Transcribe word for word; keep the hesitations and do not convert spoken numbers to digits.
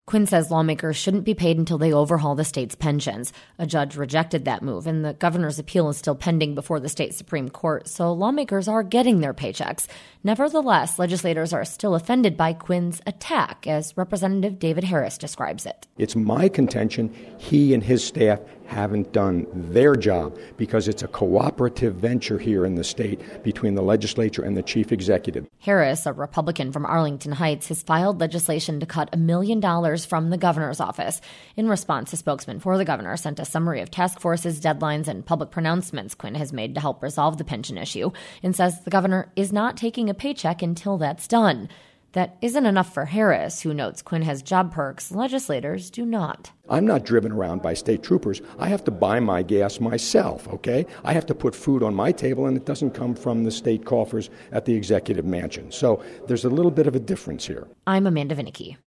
Quinn says lawmakers shouldn't be paid until they overhaul the state's pensions. A judge rejected that move, and the governor's appeal is still pending before the state Supreme Court, so lawmakers are getting their paychecks. Nevertheless, legislators are still offended by Quinn's attack, as Representative David Harris describes it. It's my contention he and his staff haven't done their job because it's a cooperative venture here in the state between the legislature and the chief executive. Harris, a Republican from Arlington Heights, has filed legislation to cut a million dollars from the governor's office. In response, a spokesman for the governor sent a summary of task forces, deadlines, and public pronouncements Quinn has made to help resolve the pension issue, and says the governor is not taking a paycheck until that's done. That isn't enough for Harris, who notes Quinn has job perks legislators do not. I'm not driven around by state troopers. I have to buy my gas myself, okay? I have to put food on my table, and it doesn't come from the state coffers at the executive mansion. So there's a little bit of a difference here. I'm Amanda Vinicky.